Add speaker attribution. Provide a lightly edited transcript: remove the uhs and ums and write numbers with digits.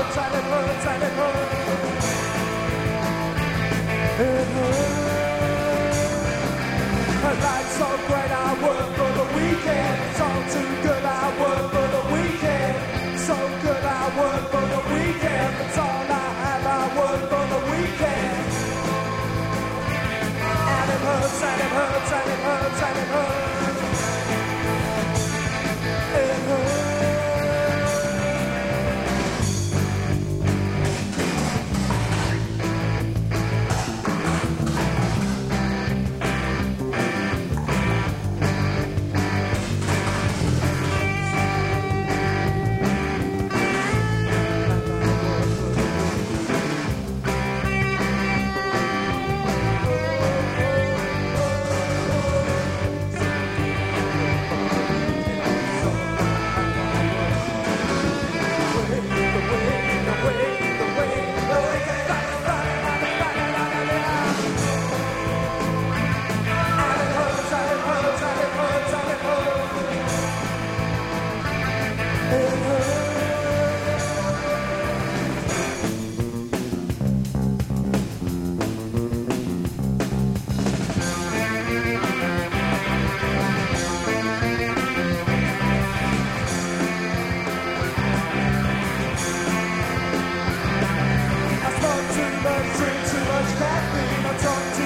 Speaker 1: hurts and it hurts and it hurts. It hurts. A life's so great, I work for the weekend. It's all too good, I work for the weekend. So good, I work for the weekend. It's all I have, I work for the weekend. And it hurts and it hurts and it hurts and it hurts. It hurts. Drink too much caffeine, I talk